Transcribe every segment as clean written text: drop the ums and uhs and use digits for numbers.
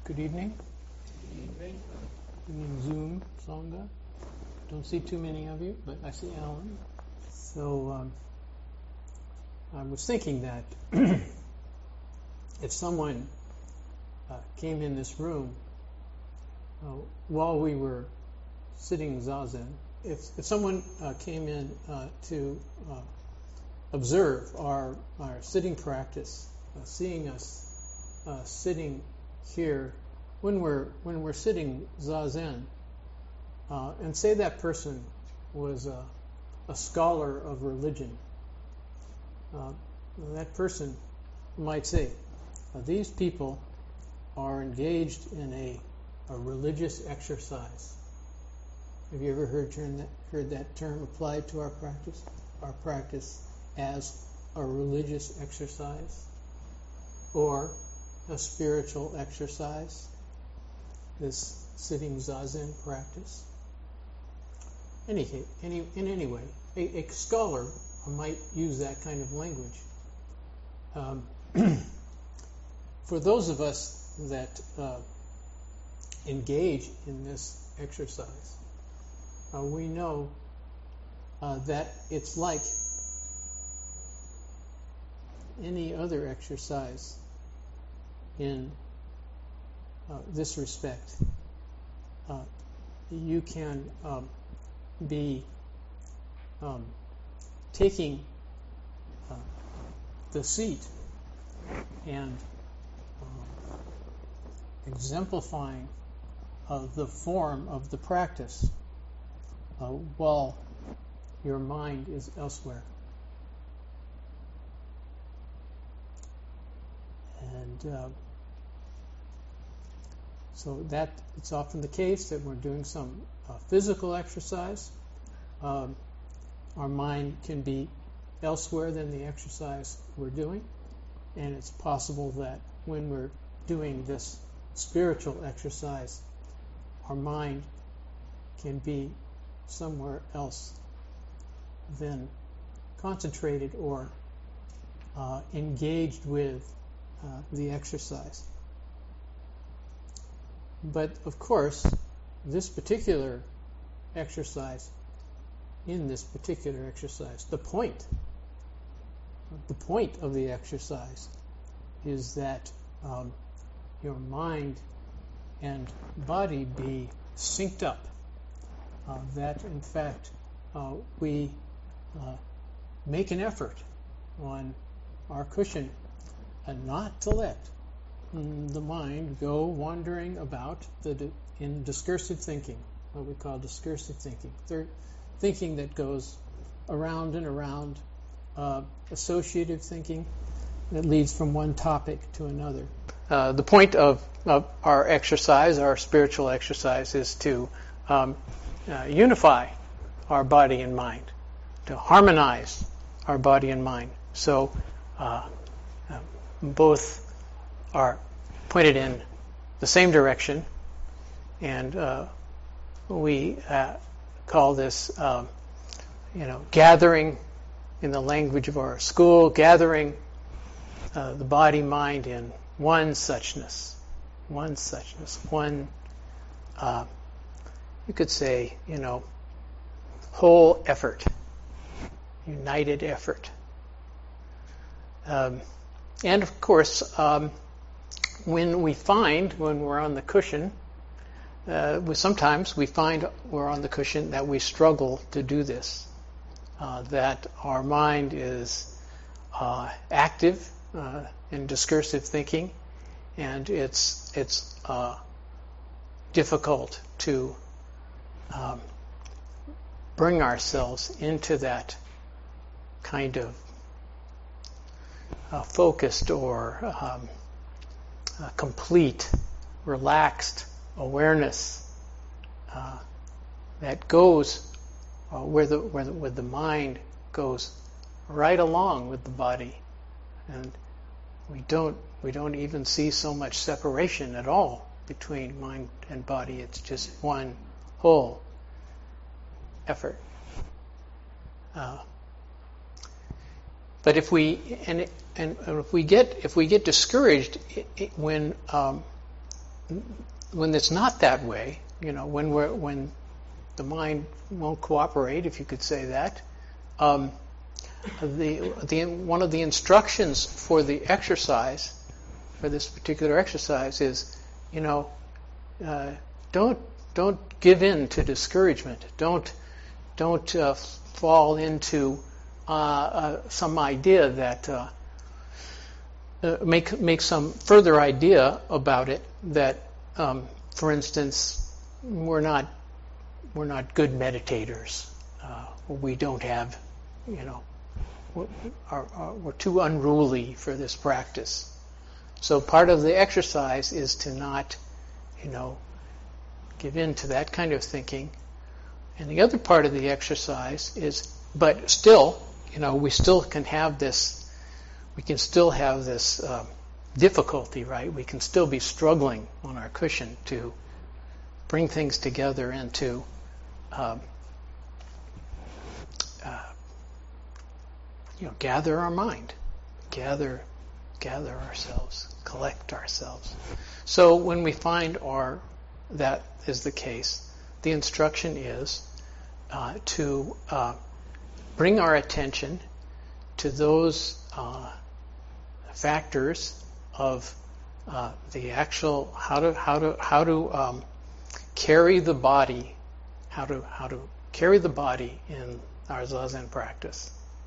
Good evening. Good evening, Zoom, Songa. Don't see too many of you, but I see Alan. So I was thinking that if someone came in this room while we were sitting Zazen, if someone came in to observe our sitting practice, seeing us sitting here when we're sitting Zazen, and say that person was a scholar of religion, that person might say, these people are engaged in a religious exercise. Have you ever heard that term applied to our practice? Our practice as a religious exercise or a spiritual exercise, this sitting Zazen practice. In any way, a scholar might use that kind of language. For those of us that engage in this exercise, we know that it's like any other exercise in this respect. You can be taking the seat and exemplifying the form of the practice while your mind is elsewhere. And so that it's often the case that we're doing some physical exercise. Our mind can be elsewhere than the exercise we're doing, and it's possible that when we're doing this spiritual exercise, our mind can be somewhere else than concentrated or engaged with the exercise. But of course, this particular exercise, the point of the exercise is that your mind and body be synced up. That in fact we make an effort on our cushion and not to let the mind go wandering about in discursive thinking, what we call discursive thinking. Thinking that goes around and around, associative thinking that leads from one topic to another. The point of our exercise, our spiritual exercise, is to unify our body and mind, to harmonize our body and mind. So both are pointed in the same direction, and we call this, gathering, in the language of our school, gathering the body, mind in one suchness, one, you could say, whole effort, united effort. And of course, when we're on the cushion, sometimes we find we're on the cushion that we struggle to do this, that our mind is active in discursive thinking, and it's difficult to bring ourselves into that kind of focused or complete, relaxed awareness that goes where the mind goes right along with the body, and we don't even see so much separation at all between mind and body. It's just one whole effort. But if we get discouraged when when it's not that way, when the mind won't cooperate, if you could say that, one of the instructions for the exercise, for this particular exercise, is, don't give in to discouragement. Don't fall into some idea that make some further idea about it that, for instance, we're not good meditators. We don't have, we're too unruly for this practice. So part of the exercise is to not, give in to that kind of thinking. And the other part of the exercise is, but still, we still can have this. We can still have this difficulty, right? We can still be struggling on our cushion to bring things together and to gather our mind, gather ourselves, collect ourselves. So when we find that is the case, the instruction is to bring our attention to those factors of the actual how to carry the body, how to carry the body in our Zazen practice.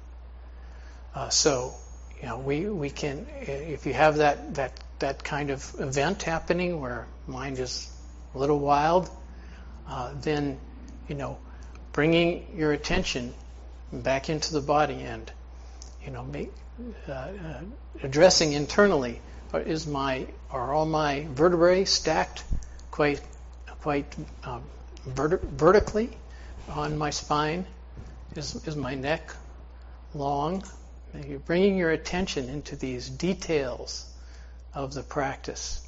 So we can, if you have that kind of event happening where mind is a little wild, then bringing your attention back into the body and addressing internally, are all my vertebrae stacked quite vertically on my spine? Is my neck long? And you're bringing your attention into these details of the practice.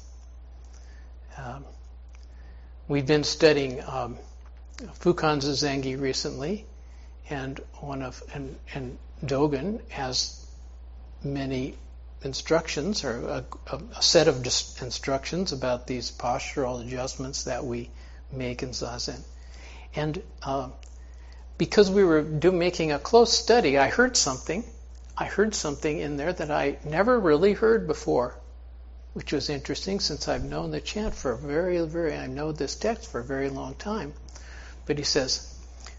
We've been studying Fukan Zazengi recently, and Dogen has many instructions, or a set of instructions about these postural adjustments that we make in Zazen. And because we were making a close study, I heard something in there that I never really heard before, which was interesting since I've known the chant for I know this text for a very long time. But he says,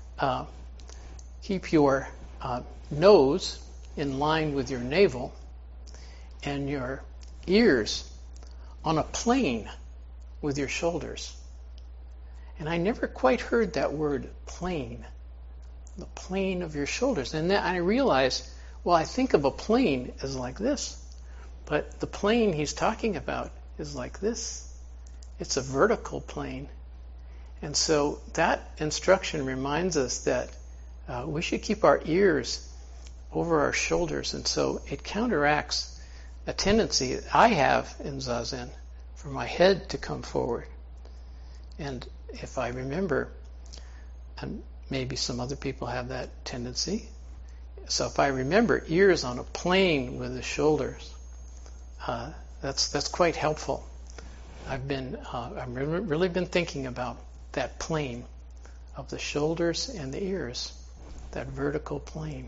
keep your nose in line with your navel and your ears on a plane with your shoulders. And I never quite heard that word plane, the plane of your shoulders. And then I realized, well, I think of a plane as like this, but the plane he's talking about is like this. It's a vertical plane. And so that instruction reminds us that we should keep our ears over our shoulders, and so it counteracts a tendency I have in Zazen for my head to come forward. And if I remember, and maybe some other people have that tendency, so if I remember ears on a plane with the shoulders, that's quite helpful. I've really been thinking about that plane of the shoulders and the ears, that vertical plane.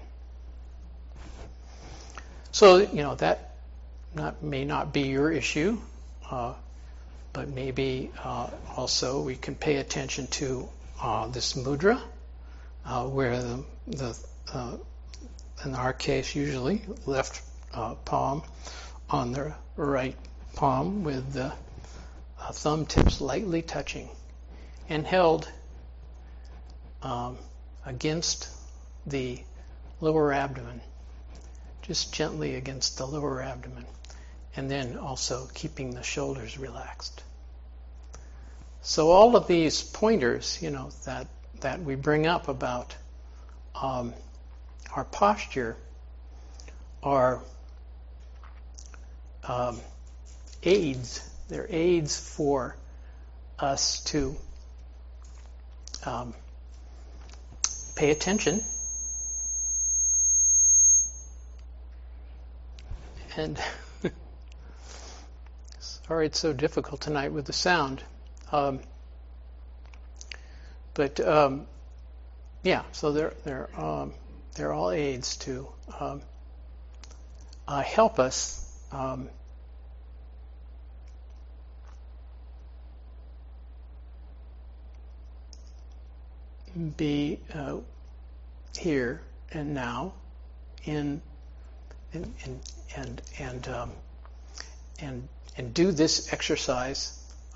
So that may not be your issue, but maybe also we can pay attention to this mudra, where the in our case usually left palm on the right palm with the thumb tips lightly touching and held against the lower abdomen, just gently against the lower abdomen, and then also keeping the shoulders relaxed. So all of these pointers, that we bring up about our posture are aids. They're aids for us to pay attention and Sorry it's so difficult tonight with the sound. Yeah, so they're all aids to help us be here and now and do this exercise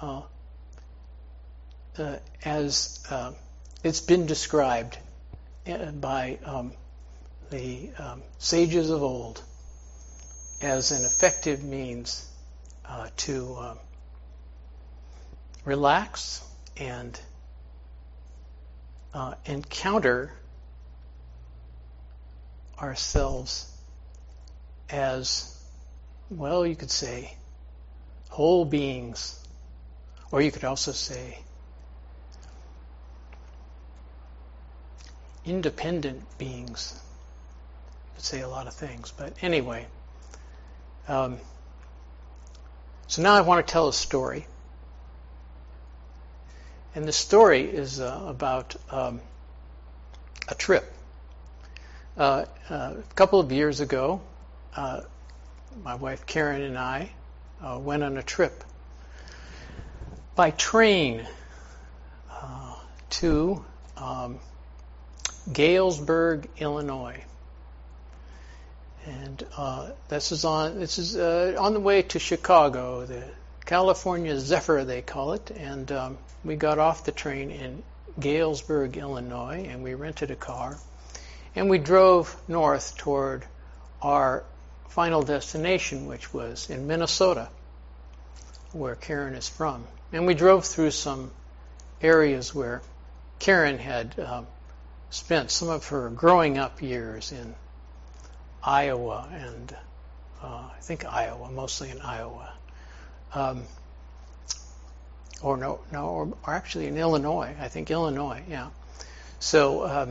as it's been described by the sages of old as an effective means to relax and encounter ourselves as, well, you could say, whole beings, or you could also say independent beings. You could say a lot of things, but anyway. So now I want to tell a story. And the story is about a trip. A couple of years ago, my wife Karen and I went on a trip by train to Galesburg, Illinois, and this is on the way to Chicago, the California Zephyr they call it, and we got off the train in Galesburg, Illinois, and we rented a car, and we drove north toward our final destination, which was in Minnesota, where Karen is from. And we drove through some areas where Karen had spent some of her growing up years in Iowa and I think Iowa, mostly in Iowa. Or actually in Illinois. I think Illinois, yeah. So,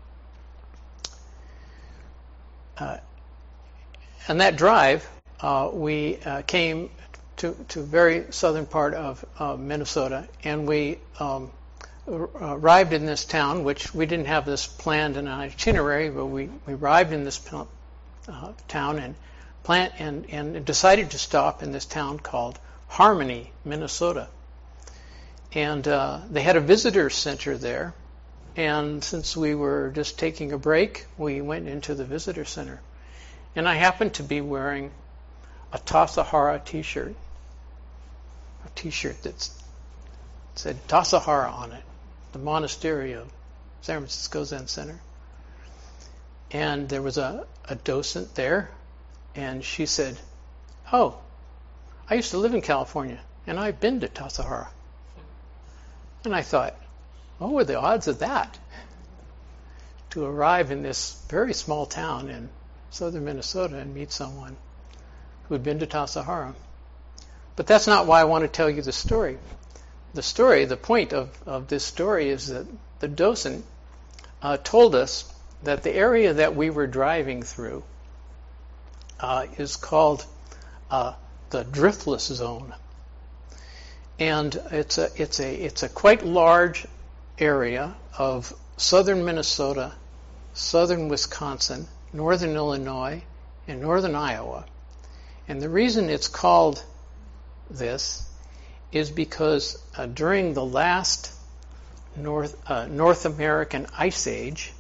on that drive, we came to very southern part of Minnesota, and we arrived in this town, which we didn't have this planned in an itinerary, but we arrived in this town and decided to stop in this town called Harmony, Minnesota. And they had a visitor center there, and since we were just taking a break, we went into the visitor center. And I happened to be wearing a Tassajara t-shirt, a t-shirt that said Tassajara on it, the monastery of San Francisco Zen Center. And there was a docent there, and she said, "Oh, I used to live in California, and I've been to Tassajara." And I thought, what were the odds of that? To arrive in this very small town in southern Minnesota and meet someone who had been to Tassajara. But that's not why I want to tell you the story. The point of this story is that the docent told us that the area that we were driving through is called the driftless zone. And it's a quite large area of southern Minnesota, southern Wisconsin, northern Illinois, and northern Iowa. And the reason it's called this is because during the last North American Ice Age,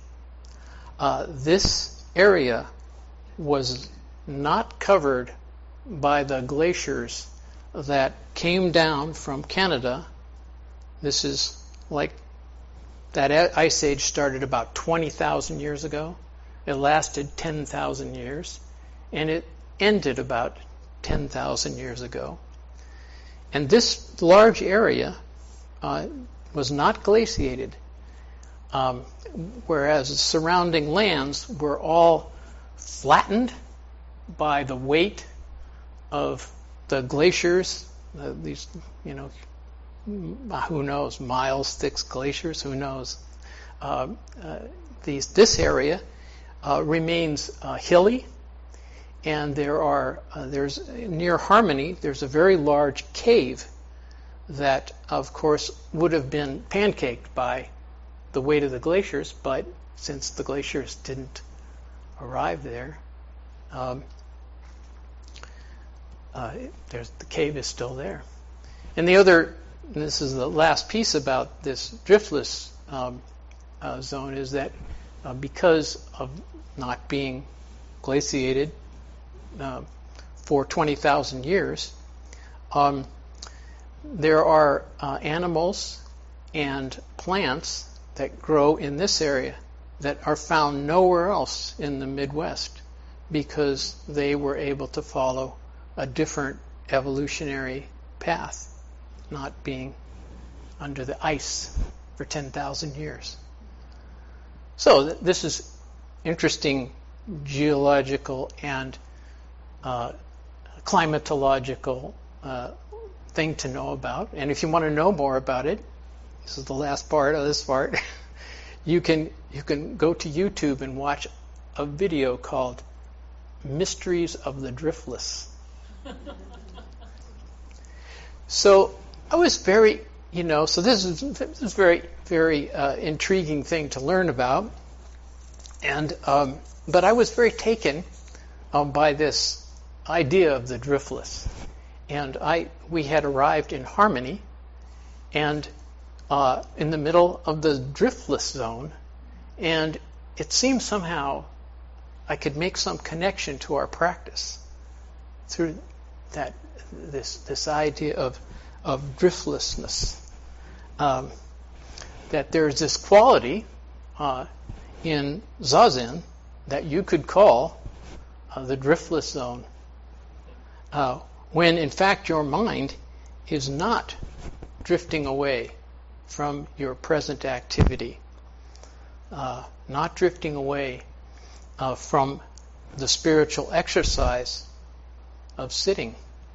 this area was not covered by the glaciers that came down from Canada. This is like that ice age started about 20,000 years ago. It lasted 10,000 years, and it ended about 10,000 years ago. And this large area was not glaciated, whereas the surrounding lands were all flattened by the weight of the glaciers, these, who knows, miles thick glaciers, who knows. This area remains hilly, and there's near Harmony, there's a very large cave that, of course, would have been pancaked by the weight of the glaciers, but since the glaciers didn't arrive there, the cave is still there. And this is the last piece about this driftless zone, is that because of not being glaciated for 20,000 years, there are animals and plants that grow in this area that are found nowhere else in the Midwest, because they were able to follow a different evolutionary path, not being under the ice for 10,000 years. So this is interesting geological and climatological thing to know about. And if you want to know more about it, this is the last part of this part, you can go to YouTube and watch a video called Mysteries of the Driftless. So I was very, so this is very, very intriguing thing to learn about. And but I was very taken by this idea of the driftless. And we had arrived in Harmony, and in the middle of the driftless zone, and it seemed somehow I could make some connection to our practice through this idea of driftlessness. That there's this quality in Zazen that you could call the driftless zone, when in fact your mind is not drifting away from your present activity, not drifting away from the spiritual exercise of sitting.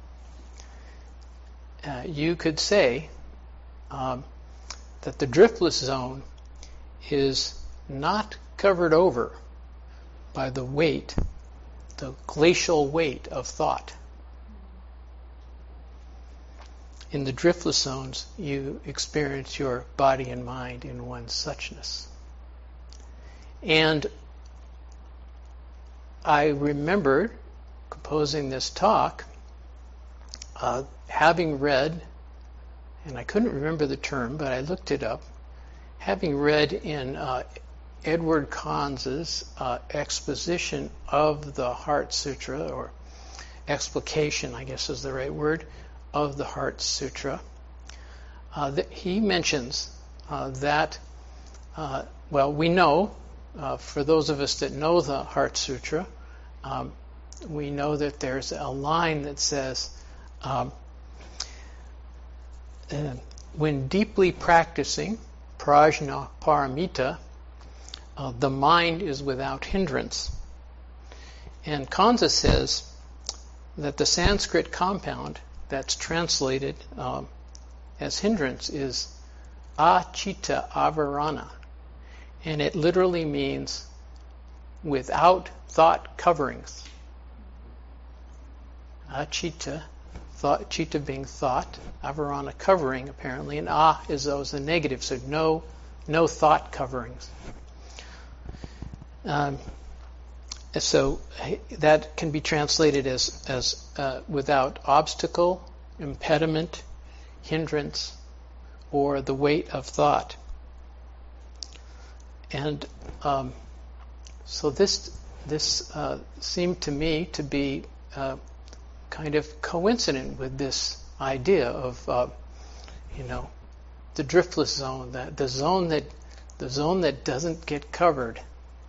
You could say that the driftless zone is not covered over by the glacial weight of thought. In the driftless zones, you experience your body and mind in one suchness. And I remember composing this talk, having read, and I couldn't remember the term, but I looked it up, having read in Edward Conze's exposition of the Heart Sutra, or explication, I guess is the right word, of the Heart Sutra. He mentions that, we know, for those of us that know the Heart Sutra, we know that there's a line that says, when deeply practicing prajna paramita, the mind is without hindrance. And Kanza says that the Sanskrit compound that's translated as hindrance is acitta avarana, and it literally means without thought coverings. Acitta, thought, citta being thought, avarana covering apparently, and is always the negative, so no thought coverings. So that can be translated as without obstacle, impediment, hindrance, or the weight of thought. And so this seemed to me to be kind of coincident with this idea of the driftless zone, the zone that doesn't get covered.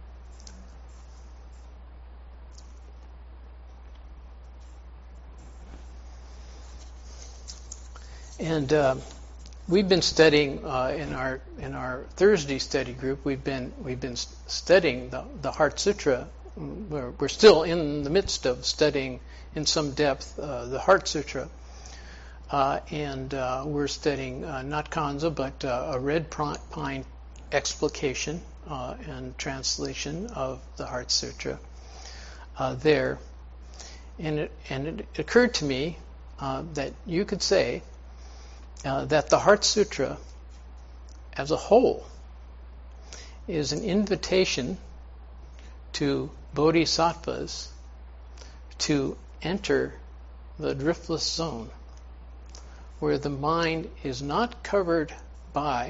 And we've been studying in our Thursday study group. We've been studying the Heart Sutra. We're still in the midst of studying in some depth the Heart Sutra, and we're studying not Kanza but a Red Pine explication and translation of the Heart Sutra there. And it occurred to me that you could say that the Heart Sutra as a whole is an invitation to bodhisattvas to enter the driftless zone, where the mind is not covered by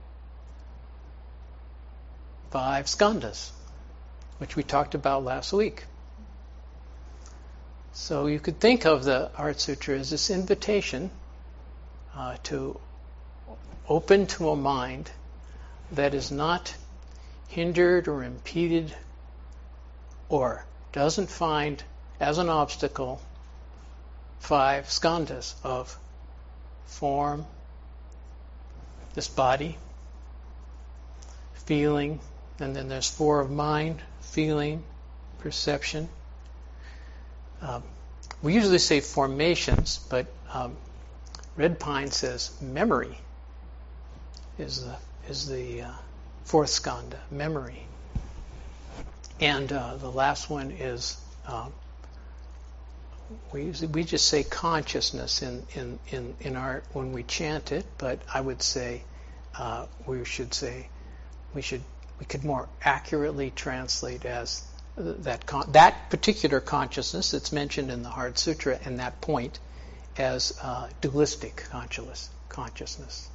5 skandhas, which we talked about last week. So you could think of the Heart Sutra as this invitation to open to a mind that is not hindered or impeded or doesn't find as an obstacle 5 skandhas of form, this body, feeling, and then there's 4 of mind, feeling, perception. We usually say formations, but Red Pine says memory is the 4th skandha, memory. And the last one is we just say consciousness in our when we chant it, but I would say we could more accurately translate as that particular consciousness that's mentioned in the Heart Sutra and that point as dualistic consciousness.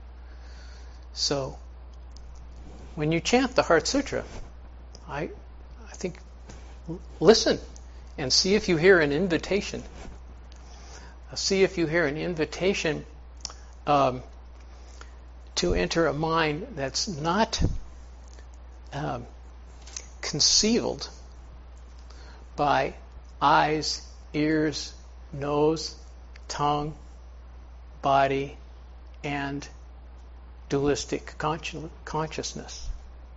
So when you chant the Heart Sutra, I think listen and see if you hear an invitation. See if you hear an invitation to enter a mind that's not concealed by eyes, ears, nose, tongue, body, and dualistic consciousness.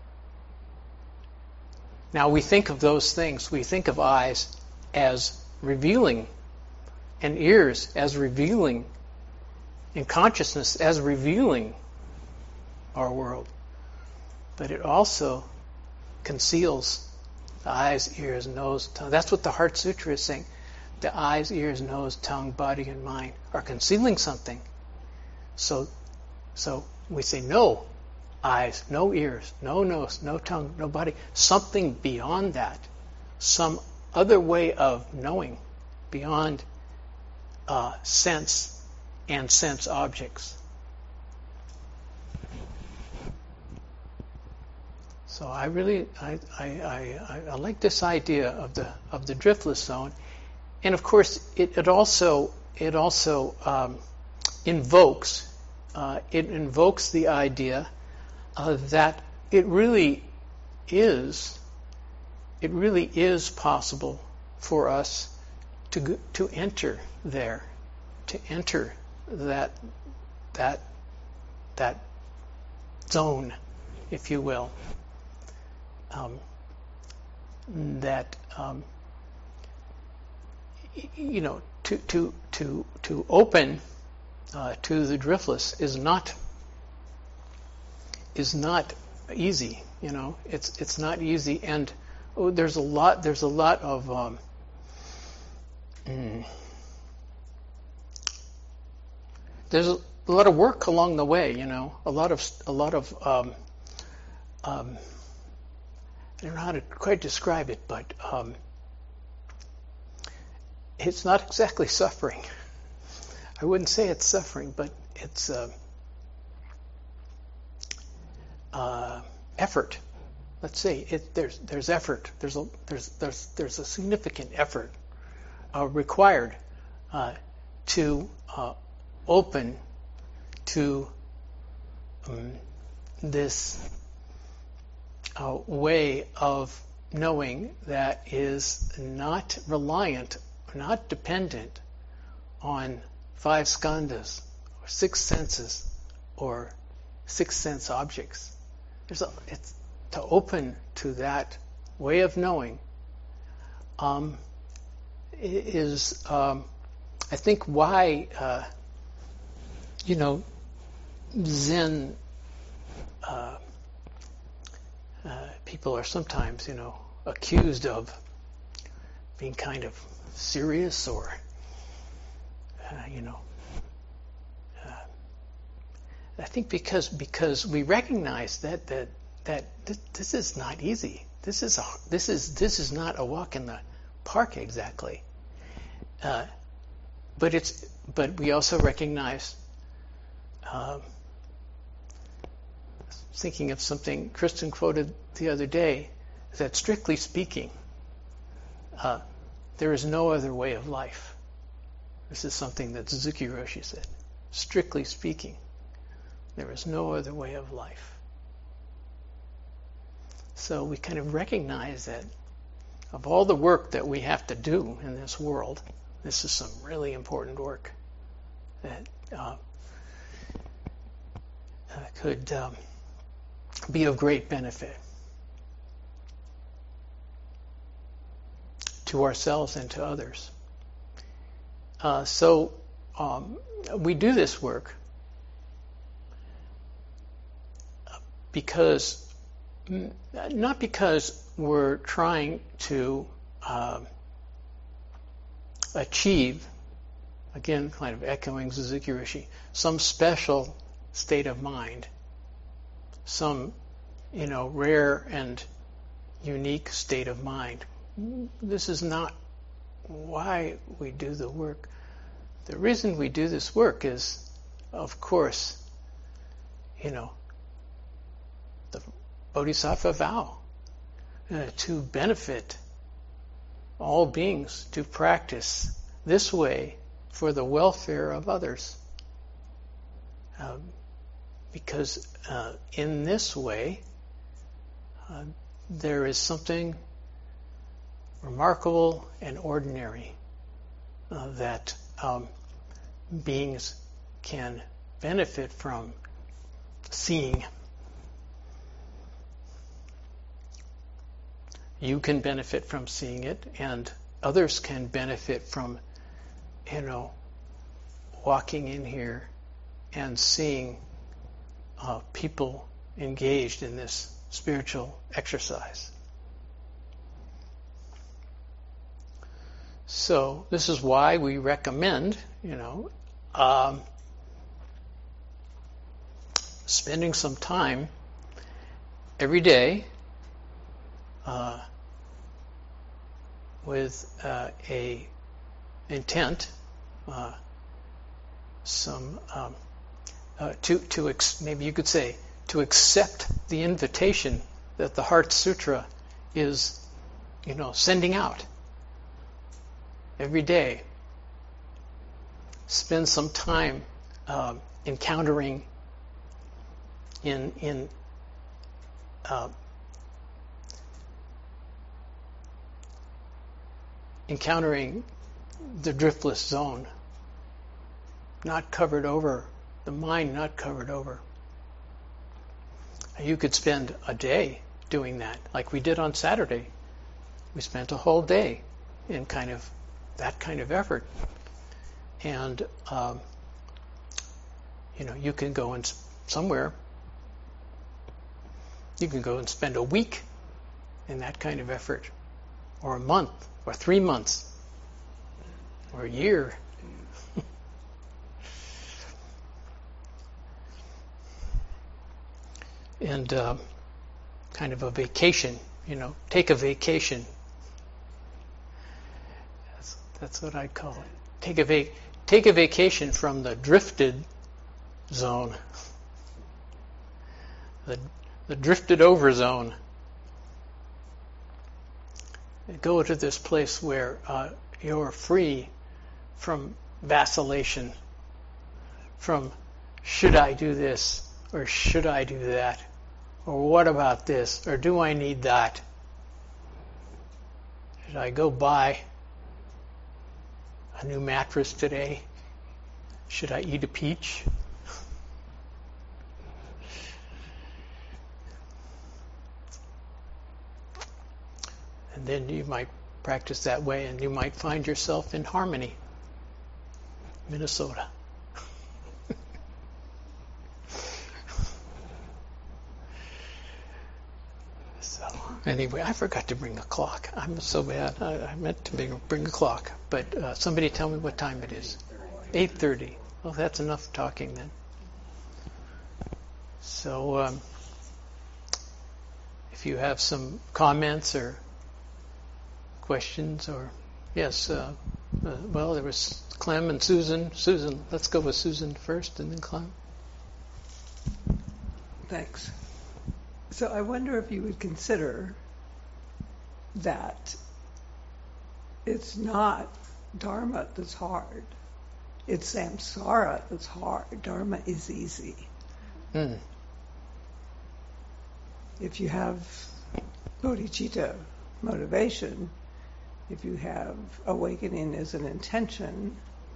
Now we think of those things, we think of eyes as revealing, and ears as revealing, and consciousness as revealing our world. But it also conceals the eyes, ears, nose, tongue. That's what the Heart Sutra is saying. The eyes, ears, nose, tongue, body, and mind are concealing something. So we say no eyes, no ears, no nose, no tongue, no body. Something beyond that. Some other way of knowing beyond sense and sense objects. So I like this idea of the driftless zone, and of course it also invokes the idea that it really is possible for us to enter there, to enter that zone, if you will. To open to the driftless is not easy. It's not easy, and there's a lot of there's a lot of work along the way. A lot of I don't know how to quite describe it, but it's not exactly suffering. I wouldn't say it's suffering, but it's effort. Let's say there's effort. There's a significant effort required to open to this way of knowing that is not reliant, not dependent on 5 skandhas, or 6 senses, or 6 sense objects. It's to open to that way of knowing is, I think, why Zen people are sometimes, accused of being kind of serious or, I think because we recognize that this is not easy. This is not a walk in the park exactly. But we also recognize, thinking of something Kristen quoted the other day, that strictly speaking, there is no other way of life. This is something that Suzuki Roshi said. Strictly speaking, there is no other way of life. So we kind of recognize that of all the work that we have to do in this world, this is some really important work that could be of great benefit to ourselves and to others. So we do this work not because we're trying to achieve, again, kind of echoing Suzuki Roshi, some special state of mind, some, rare and unique state of mind. This is not why we do the work. The reason we do this work is, of course, the Bodhisattva vow, to benefit all beings, to practice this way for the welfare of others. Because in this way, there is something remarkable and ordinary that beings can benefit from seeing. You can benefit from seeing it, and others can benefit from, walking in here and seeing people engaged in this spiritual exercise. So this is why we recommend, spending some time every day with a intent, maybe you could say, to accept the invitation that the Heart Sutra is, sending out every day. Spend some time encountering encountering the driftless zone, not covered over, the mind not covered over. You could spend a day doing that, like we did on Saturday. We spent a whole day in that kind of effort. And, you can go somewhere. You can go and spend a week in that kind of effort, or a month, or 3 months, or a year. And kind of a vacation, take a vacation. That's what I'd call it. Take a vacation from the drifted zone, the drifted over zone. Go to this place where you're free from vacillation, from should I do this or should I do that, or what about this, or do I need that? Should I go buy a new mattress today? Should I eat a peach? And then you might practice that way, and you might find yourself in Harmony, Minnesota. Anyway, I forgot to bring a clock. I'm so bad. I meant to bring a clock. But somebody tell me what time it is. 8:30. Well, that's enough talking then. So if you have some comments or questions or... Yes, well, there was Clem and Susan. Susan, let's go with Susan first and then Clem. Thanks. So I wonder if you would consider that it's not Dharma that's hard. It's samsara that's hard. Dharma is easy. If you have bodhicitta motivation, if you have awakening as an intention,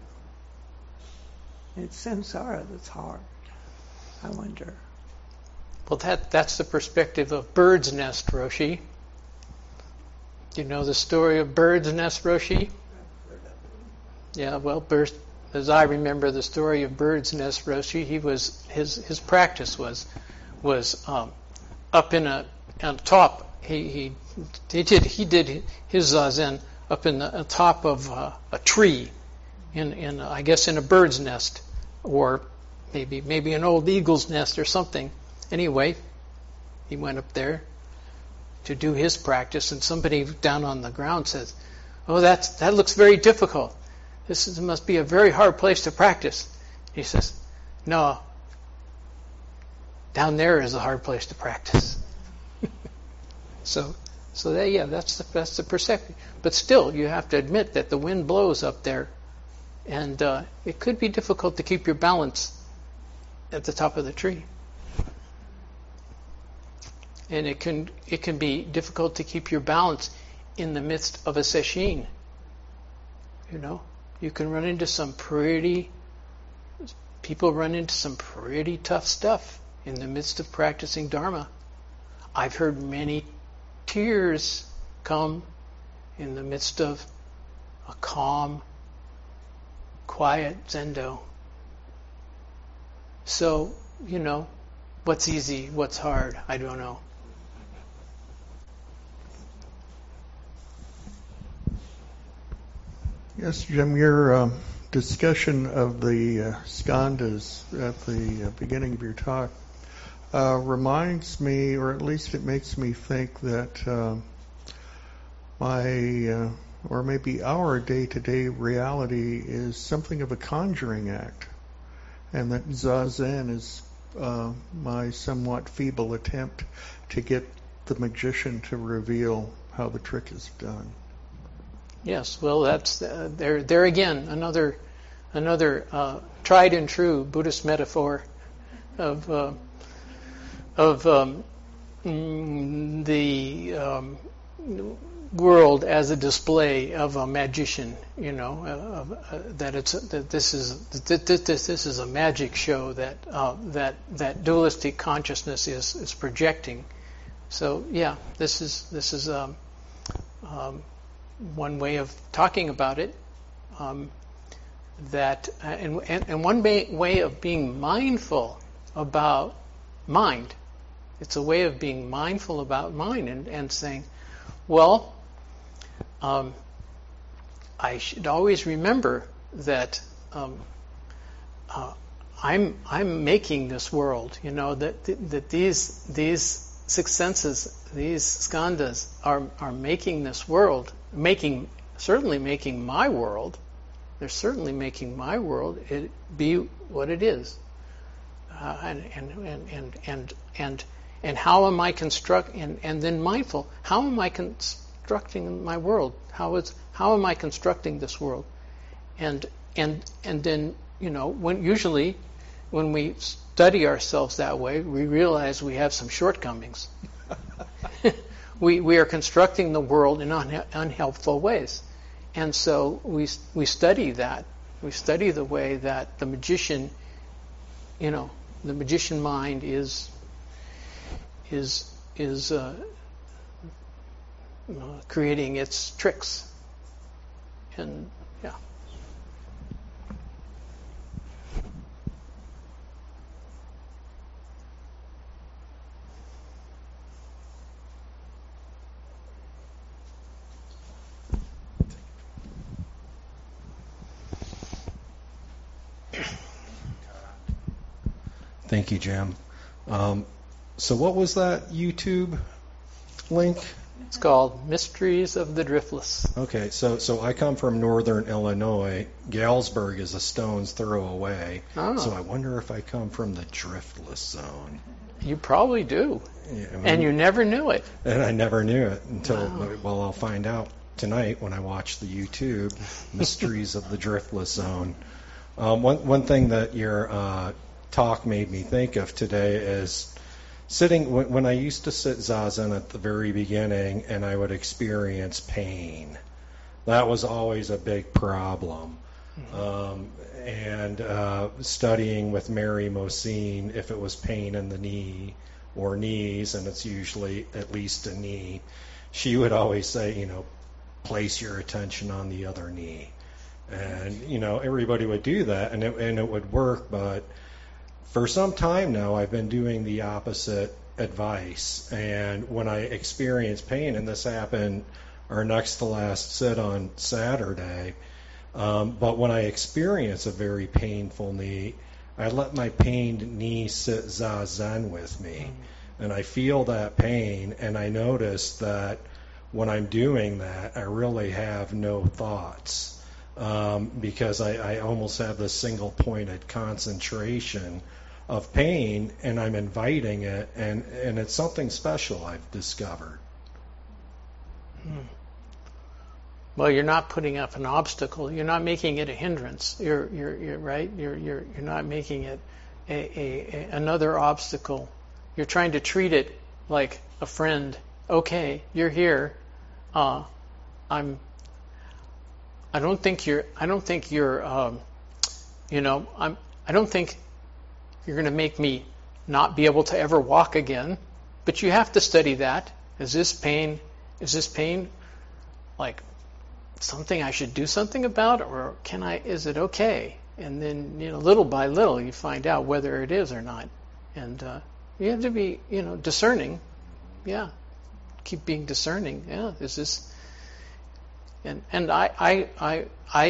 it's samsara that's hard. I wonder. Well, that's the perspective of Bird's Nest, Roshi. Do you know the story of Bird's Nest, Roshi? Yeah, well, as I remember the story of Bird's Nest, Roshi, his practice was up in on top. He did his zazen up in the top of a tree, in I guess in a bird's nest, or maybe an old eagle's nest or something. Anyway, he went up there to do his practice, and somebody down on the ground says, "Oh, that looks very difficult. This must be a very hard place to practice." He says, "No, down there is a hard place to practice." So that's the perception. But still, you have to admit that the wind blows up there, and it could be difficult to keep your balance at the top of the tree. And it can be difficult to keep your balance in the midst of a sesshin. You know, you can run into people run into some pretty tough stuff in the midst of practicing Dharma. I've heard many tears come in the midst of a calm, quiet zendo. So, you know, what's easy, what's hard, I don't know. Yes, Jim, your discussion of the skandhas at the beginning of your talk reminds me, or at least it makes me think that or maybe our day-to-day reality is something of a conjuring act, and that zazen is my somewhat feeble attempt to get the magician to reveal how the trick is done. Yes, well, that's there again, another tried and true Buddhist metaphor of the world as a display of a magician. You know, that this is a magic show that dualistic consciousness is projecting. So yeah, this is one way of talking about it. And one way of being mindful about mind. It's a way of being mindful about mind and saying, well, I should always remember that I'm making this world. You know, that these six senses, these skandhas, are making this world, certainly making my world. They're certainly making my world it be what it is. And how am I and then mindful, how am I constructing my world? How am I constructing this world? And then, you know, when we study ourselves that way, we realize we have some shortcomings. We are constructing the world in unhelpful ways. And so we study that. We study the way that the magician, you know, the magician mind is creating its tricks. And yeah. Thank you, Jim. So what was that YouTube link? It's called Mysteries of the Driftless. Okay, so I come from northern Illinois. Galesburg is a stone's throw away. Oh. So I wonder if I come from the driftless zone. You probably do. Yeah, And you never knew it. And I never knew it until, well, I'll find out tonight when I watch the YouTube Mysteries of the Driftless Zone. One thing that your talk made me think of today is sitting, when I used to sit Zazen at the very beginning and I would experience pain. That was always a big problem. Studying with Mary Mosine, if it was pain in the knee or knees, and it's usually at least a knee, she would always say, place your attention on the other knee. And, everybody would do that, and it would work, but for some time now, I've been doing the opposite advice. And when I experience pain, and this happened our next to last sit on Saturday, but when I experience a very painful knee, I let my pained knee sit Zazen with me. And I feel that pain, and I notice that when I'm doing that, I really have no thoughts. Because I almost have this single-pointed concentration of pain, and I'm inviting it, and it's something special I've discovered. Well, you're not putting up an obstacle. You're not making it a hindrance. You're right. You're not making it another obstacle. You're trying to treat it like a friend. Okay, you're here. I don't think you're going to make me not be able to ever walk again. But you have to study that. Is this pain like something I should do something about, or is it okay? And then, little by little you find out whether it is or not. And you have to be, discerning. Yeah. Keep being discerning. Yeah. Is this, and I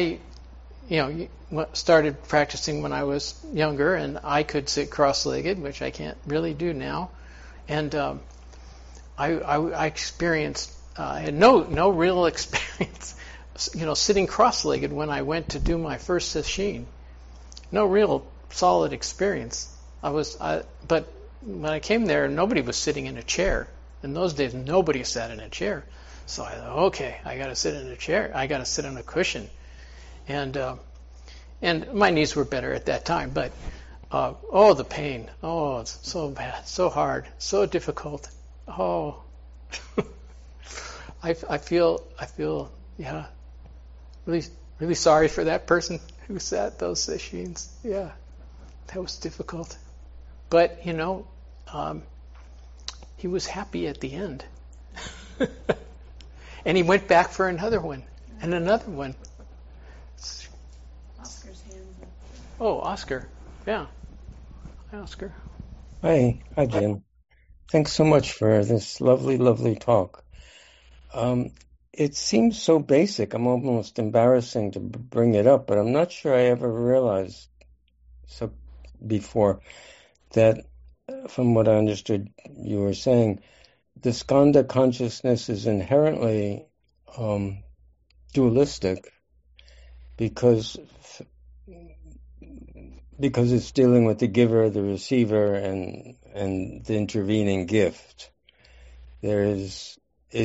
started practicing when I was younger, and I could sit cross-legged, which I can't really do now. And I experienced, I had no real experience, sitting cross-legged when I went to do my first sesshin. No real solid experience. But when I came there, nobody was sitting in a chair. In those days, nobody sat in a chair. So I thought, okay, I got to sit in a chair. I got to sit on a cushion. And my knees were better at that time, but the pain. Oh, it's so bad, so hard, so difficult. Oh, I feel, yeah, really sorry for that person who sat those sessions. Yeah, that was difficult. But he was happy at the end, and he went back for another one and another one. Oscar's hands up. Oh, Oscar. Yeah. Hi, Oscar. Hi, Jim. Thanks so much for this lovely talk. It seems so basic. I'm almost embarrassing to bring it up, but I'm not sure I ever realized before that, from what I understood you were saying, the skandha consciousness is inherently dualistic because it's dealing with the giver, the receiver, and the intervening gift. There is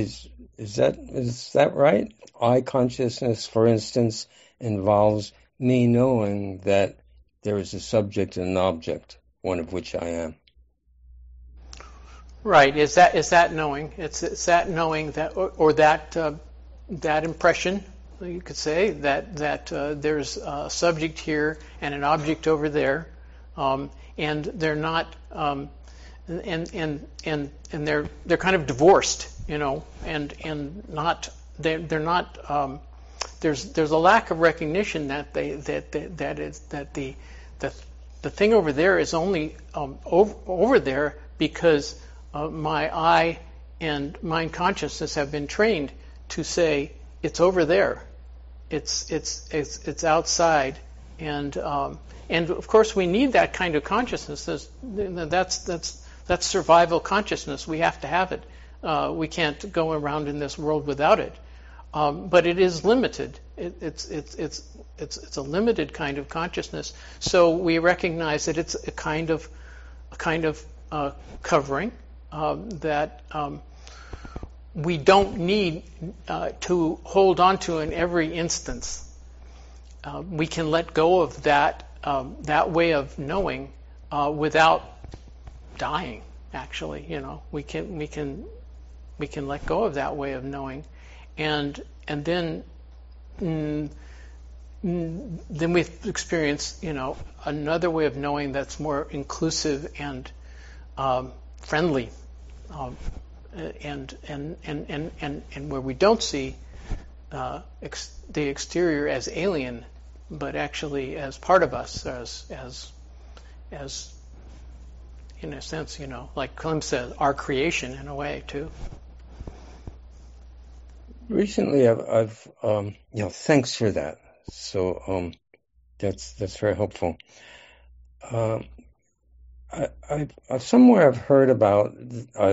that right? I consciousness, for instance, involves me knowing that there is a subject and an object, one of which I am. Right. Is that knowing? It's that knowing that, or that impression. You could say that there's a subject here and an object over there, and they're not, and they're kind of divorced, and not they're not. There's a lack of recognition that the thing over there is only over there because my eye and mind consciousness have been trained to say it's over there. It's outside, and of course we need that kind of consciousness. That's survival consciousness. We have to have it. We can't go around in this world without it. But it is limited. It's a limited kind of consciousness. So we recognize that it's a kind of covering that we don't need to hold on to in every instance. We can let go of that way of knowing without dying. Actually, we can let go of that way of knowing, and then we experience another way of knowing that's more inclusive and friendly, and where we don't see the exterior as alien, but actually as part of us, as in a sense, like Clem says, our creation in a way too. Recently, I've thanks for that. So that's very helpful. Somewhere I've heard, I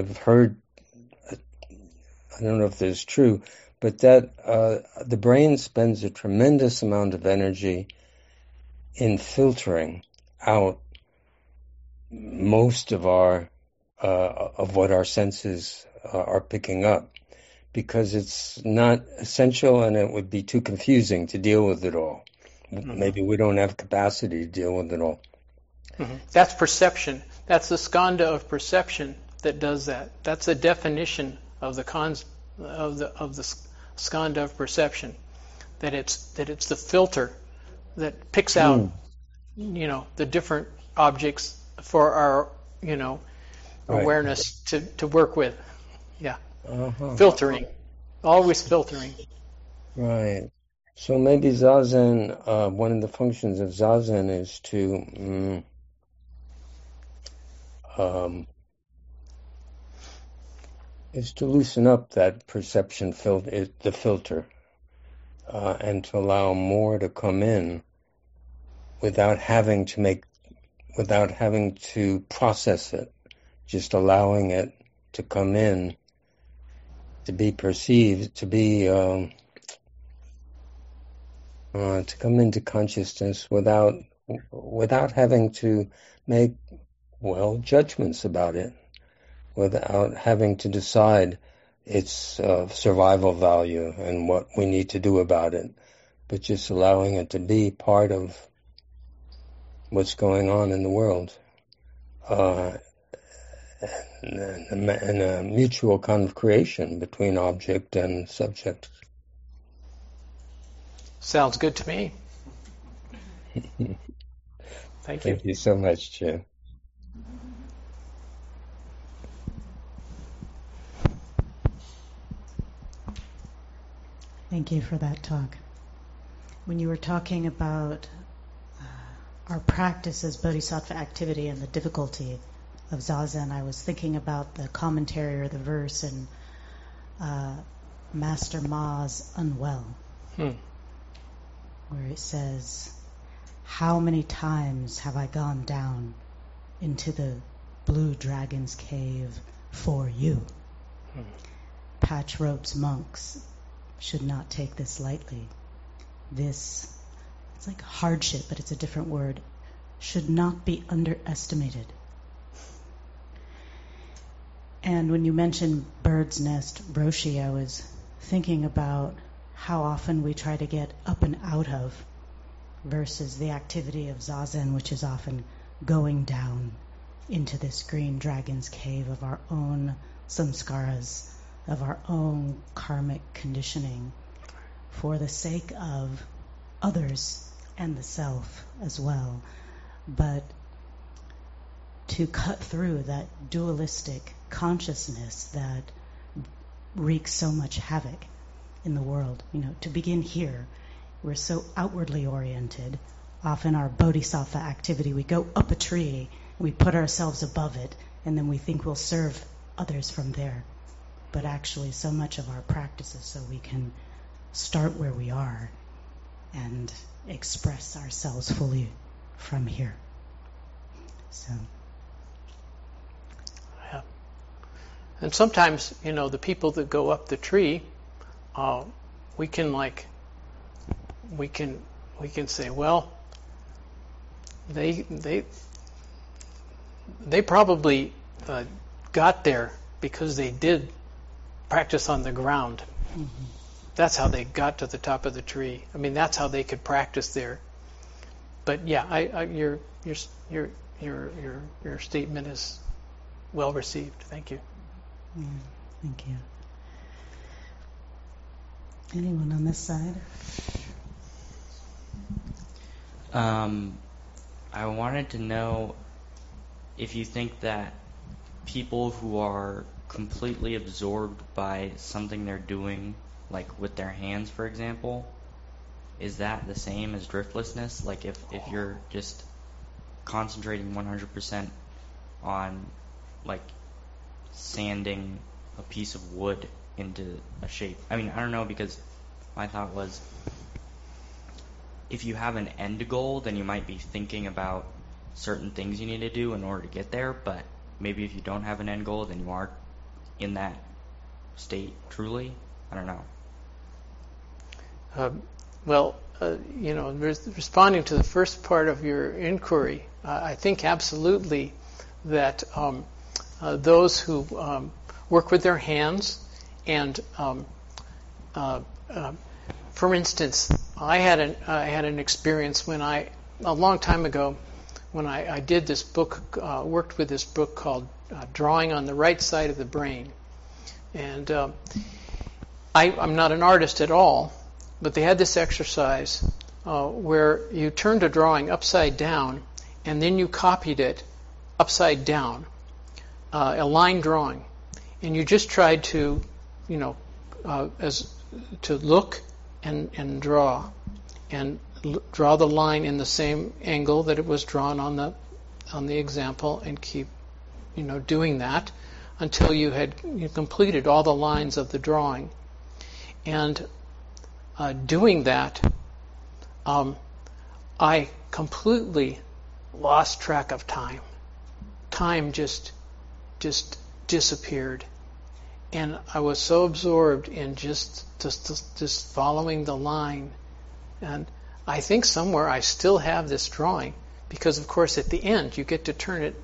don't know if this is true, but that the brain spends a tremendous amount of energy in filtering out most of what our senses are picking up, because it's not essential and it would be too confusing to deal with it all. Mm-hmm. Maybe we don't have capacity to deal with it all. Mm-hmm. That's perception. That's the skanda of perception that does that. That's the definition of the skanda of perception. That it's the filter that picks out the different objects for our awareness to work with. Yeah. Uh-huh. Filtering. Always filtering. Right. So maybe Zazen, one of the functions of Zazen is to loosen up that perception the filter, and to allow more to come in without having to process it, just allowing it to come in, to be perceived, to come into consciousness without having to make judgments about it, without having to decide its survival value and what we need to do about it, but just allowing it to be part of what's going on in the world, and a mutual kind of creation between object and subject. Sounds good to me. Thank you. Thank you so much, Jim. Thank you for that talk. When you were talking about our practice as bodhisattva activity and the difficulty of Zazen, I was thinking about the commentary or the verse in Master Ma's Unwell, where it says, "How many times have I gone down into the blue dragon's cave for you? Patch ropes monks should not take this lightly. This," it's like hardship, but it's a different word, "should not be underestimated." And when you mentioned bird's nest Roshi, I was thinking about how often we try to get up and out of versus the activity of Zazen, which is often going down into this green dragon's cave of our own samskaras, of our own karmic conditioning, for the sake of others and the self as well. But to cut through that dualistic consciousness that wreaks so much havoc in the world, to begin here, we're so outwardly oriented. Often our bodhisattva activity, we go up a tree, we put ourselves above it, and then we think we'll serve others from there. But actually, so much of our practice is so we can start where we are and express ourselves fully from here. So. Yeah. And sometimes, the people that go up the tree, we can say, well, they probably got there because they did practice on the ground. Mm-hmm. That's how they got to the top of the tree. I mean, that's how they could practice there. But yeah, your statement is well received. Thank you. Yeah, thank you. Anyone on this side? I wanted to know if you think that people who are completely absorbed by something they're doing, like with their hands, for example, is that the same as driftlessness? Like if you're just concentrating 100% on like sanding a piece of wood into a shape. I mean, I don't know, because my thought was if you have an end goal, then you might be thinking about certain things you need to do in order to get there, but maybe if you don't have an end goal, then you aren't in that state truly. I don't know. Responding to the first part of your inquiry, I think absolutely that those who work with their hands and, for instance, I had an experience when a long time ago, when I did this book, worked with this book called Drawing on the Right Side of the Brain. And I'm not an artist at all, but they had this exercise where you turned a drawing upside down and then you copied it upside down, a line drawing. And you just tried to, to look and draw, and draw the line in the same angle that it was drawn on the example, and keep, doing that until you completed all the lines of the drawing. And doing that, I completely lost track of time. Time just disappeared, and I was so absorbed in just following the line. And I think somewhere I still have this drawing, because of course at the end you get to turn it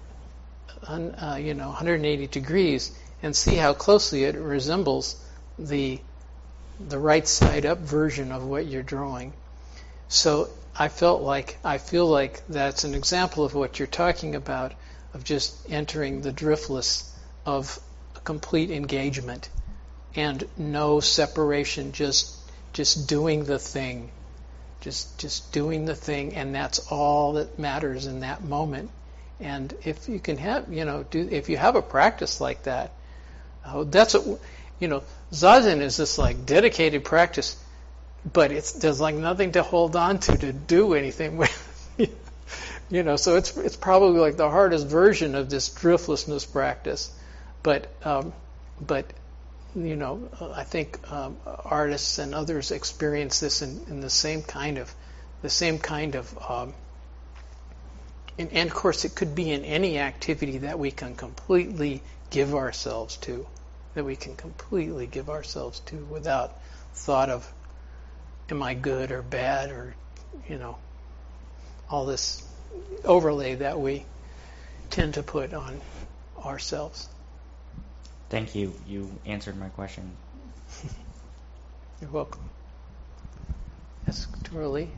180 degrees and see how closely it resembles the right side up version of what you're drawing. So I feel like that's an example of what you're talking about, of just entering the driftless of complete engagement and no separation, just doing the thing, just doing the thing, and that's all that matters in that moment. And if you can have, if you have a practice like that, that's what, Zazen is this like dedicated practice, but there's like nothing to hold on to do anything with, so it's probably like the hardest version of this driftlessness practice. But I think artists and others experience this in the same kind of, and of course it could be in any activity that we can completely give ourselves to, without thought of, am I good or bad, or, all this overlay that we tend to put on ourselves. Thank you. You answered my question. You're welcome. Yes, Dorothy.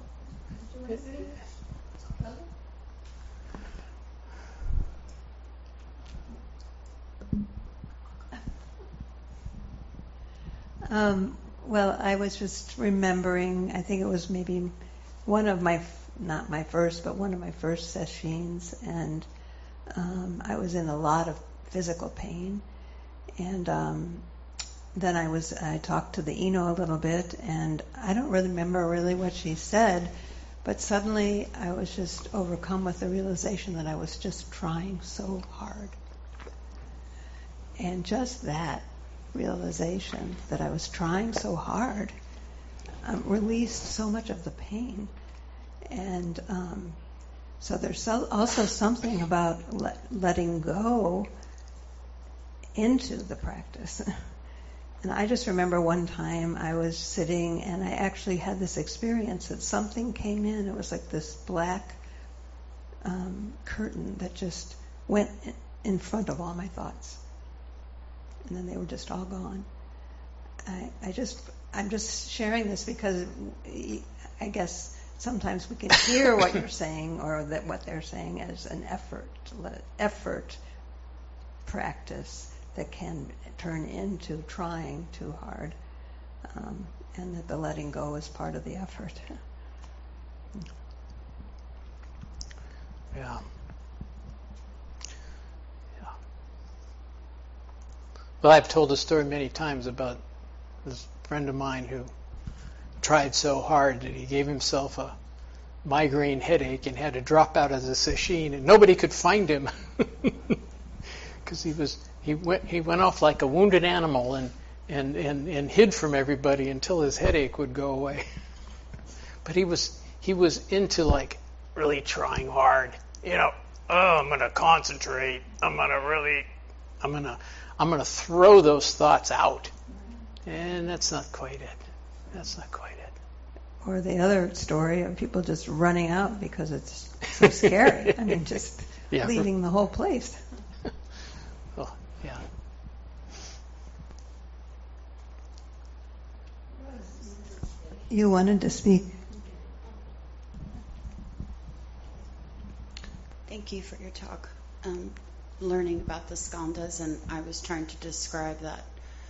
Well, I was just remembering, I think it was maybe one of my, not my first, but one of my first sessions, and I was in a lot of physical pain. And then I talked to the Eno a little bit, and I don't really remember what she said, but suddenly I was just overcome with the realization that I was just trying so hard. And just that realization that I was trying so hard released so much of the pain. And so there's also something about letting go into the practice. And I just remember one time I was sitting and I actually had this experience that something came in. It was like this black curtain that just went in front of all my thoughts. And then they were just all gone. I'm just sharing this because I guess sometimes we can hear what you're saying or that what they're saying as an effort practice that can turn into trying too hard, and that the letting go is part of the effort. Yeah. Well, I've told the story many times about this friend of mine who tried so hard that he gave himself a migraine headache and had to drop out of the sesshin, and nobody could find him because he went off like a wounded animal and hid from everybody until his headache would go away. But he was into like really trying hard. I'm going to concentrate. I'm going to throw those thoughts out. And that's not quite it. Or the other story of people just running out because it's so scary. I mean, just leaving the whole place. Oh, yeah. You wanted to speak. Thank you for your talk. Learning about the skandhas, and I was trying to describe that.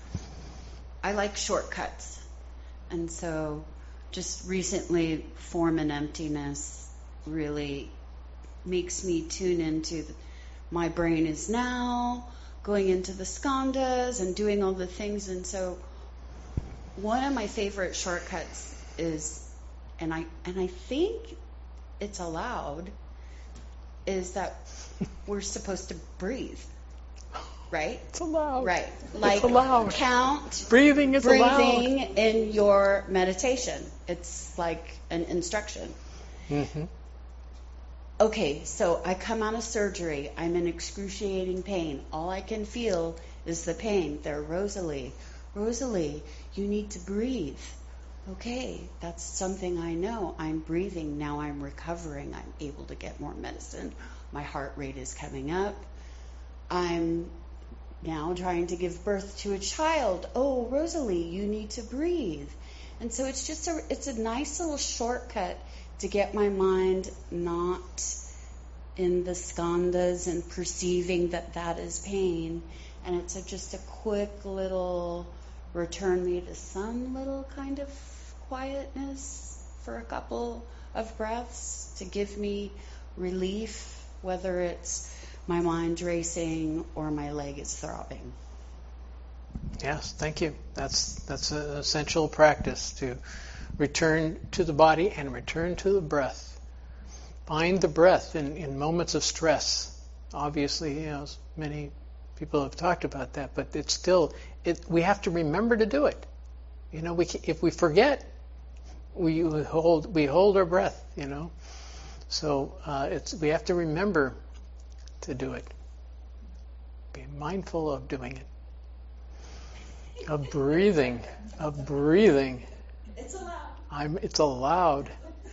I like shortcuts, and so just recently, form and emptiness really makes me tune into my brain is now going into the skandhas and doing all the things. And so one of my favorite shortcuts is, and I think it's allowed, is that we're supposed to breathe, right? It's allowed. Right. Like it's allowed. Count. Breathing is allowed. Breathing in your meditation. It's like an instruction. Mm-hmm. Okay, so I come out of surgery. I'm in excruciating pain. All I can feel is the pain. They're Rosalie, you need to breathe. Okay, that's something I know. I'm breathing. Now I'm recovering. I'm able to get more medicine. My heart rate is coming up. I'm now trying to give birth to a child. Oh, Rosalie, you need to breathe. And so it's just it's a nice little shortcut to get my mind not in the skandhas and perceiving that is pain. And it's just a quick little return me to some little kind of quietness for a couple of breaths to give me relief, whether it's my mind racing or my leg is throbbing. Yes, thank you. That's an essential practice, to return to the body and return to the breath. Find the breath in moments of stress. Obviously, many people have talked about that, but it's still, we have to remember to do it. If we forget, we hold our breath. So we have to remember to do it. Be mindful of doing it. Of breathing. It's allowed. It's allowed.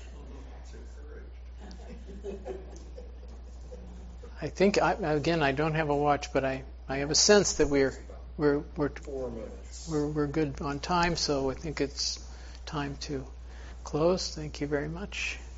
I think again, I don't have a watch, but I have a sense that we're 4 minutes. We're good on time, so I think it's time to close. Thank you very much.